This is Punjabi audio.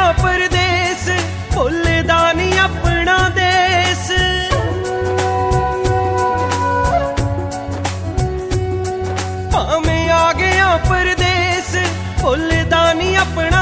परदेस भुलदा नी अपना देस। भावें आ गया परदेस भुलदा नी अपना